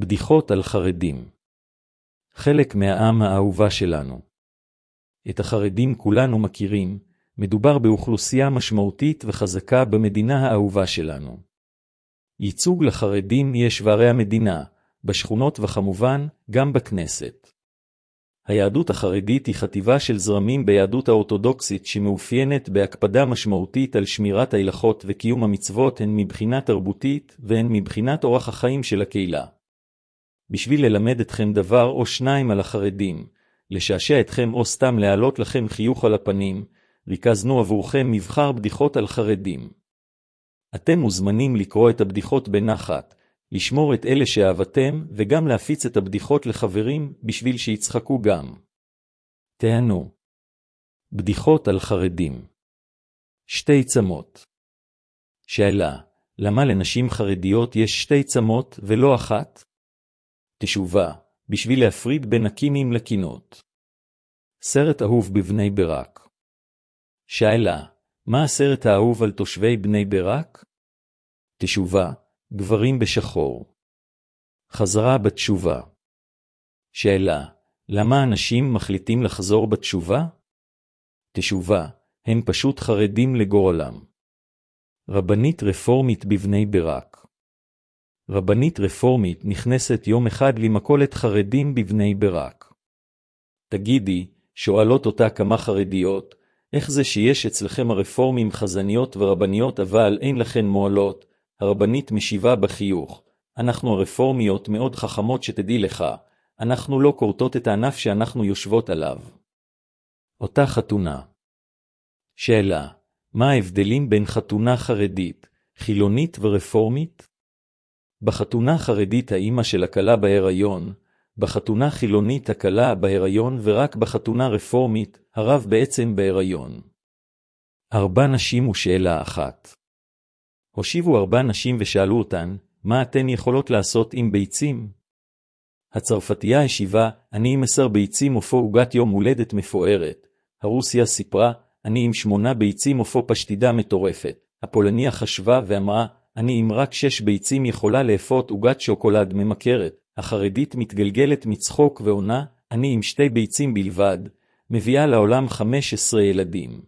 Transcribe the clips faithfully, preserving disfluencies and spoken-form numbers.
בדיחות על חרדים. חלק מהעם האהובה שלנו. את החרדים כולנו מכירים, מדובר באוכלוסייה משמעותית וחזקה במדינה האהובה שלנו. ייצוג לחרדים יש בערי המדינה, בשכונות וכמובן גם בכנסת. היהדות החרדית היא חטיבה של זרמים ביהדות האורתודוקסית שמאופיינת בהקפדה משמעותית על שמירת ההלכות וקיום המצוות הן מבחינה תרבותית והן מבחינת אורח החיים של הקהילה. בשביל ללמד אתכם דבר או שניים על החרדים, לשעשע אתכם או סתם להעלות לכם חיוך על הפנים, ריכזנו עבורכם מבחר בדיחות על חרדים. אתם מוזמנים לקרוא את הבדיחות בנחת, לשמור את אלה שאהבתם וגם להפיץ את הבדיחות לחברים בשביל שיצחקו גם. תהנו. בדיחות על חרדים. שתי צמות. שאלה, למה לנשים חרדיות יש שתי צמות ולא אחת? תשובה, בשביל להפריד בין הקינים לקינות. סרט אהוב בבני ברק. שאלה, מה הסרט האהוב על תושבי בני ברק? תשובה, גברים בשחור. חזרה בתשובה. שאלה, למה אנשים מחליטים לחזור בתשובה? תשובה, הם פשוט חרדים לגורלם. רבנית רפורמית בבני ברק. רבנית רפורמית נכנסת יום אחד למכולת חרדים בבני ברק. תגידי, שואלות אותה כמה חרדיות, איך זה שיש אצלכם הרפורמים חזניות ורבניות אבל אין לכן מועלות? הרבנית משיבה בחיוך, אנחנו הרפורמיות מאוד חכמות שתדעי לך, אנחנו לא קורטות את הענף שאנחנו יושבות עליו. אותה חתונה. שאלה, מה ההבדלים בין חתונה חרדית, חילונית ורפורמית? בחתונה חרדית האמא של הכלה בהיריון, בחתונה חילונית הכלה בהיריון ורק בחתונה רפורמית, הרב בעצם בהיריון. ארבע נשים ושאלה אחת. הושיבו ארבע נשים ושאלו אותן, מה אתן יכולות לעשות עם ביצים? הצרפתייה השיבה, אני עם עשר ביצים אופו עוגת יום הולדת מפוארת. הרוסיה סיפרה, אני עם שמונה ביצים אופו פשטידה מטורפת. הפולניה חשבה ואמרה, אני עם רק שש ביצים יכולה לאפות עוגת שוקולד ממכרת. החרדית מתגלגלת מצחוק ועונה, אני עם שתי ביצים בלבד, מביאה לעולם חמש עשרה ילדים.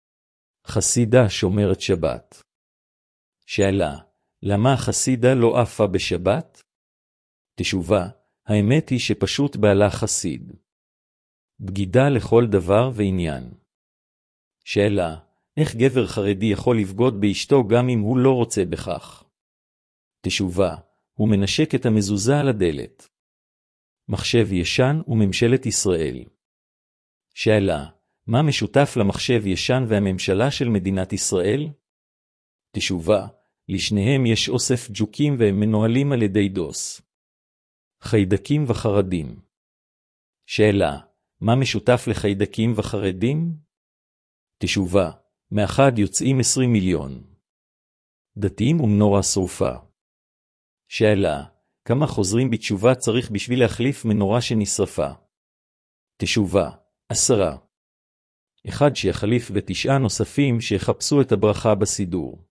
חסידה שומרת שבת. שאלה, למה החסידה לא עפה בשבת? תשובה, האמת היא שפשוט בעלה חסיד. בגידה לכל דבר ועניין. שאלה, איך גבר חרדי יכול לבגוד באשתו גם אם הוא לא רוצה בכך? תשובה, הוא מנשק את המזוזה על הדלת. מחשב ישן וממשלת ישראל. שאלה, מה משותף למחשב ישן והממשלה של מדינת ישראל? תשובה, לשניהם יש אוסף ג'וקים והם מנוהלים על ידי דוס. חיידקים וחרדים. שאלה, מה משותף לחיידקים וחרדים? תשובה, מאחד יוצאים עשרים מיליון. דתיים ומנורה שרופה. שאלה, כמה חוזרים בתשובה צריך בשביל להחליף מנורה שנשרפה? תשובה, עשרה. אחד שיחליף ותשעה נוספים שיחפשו את הברכה בסידור.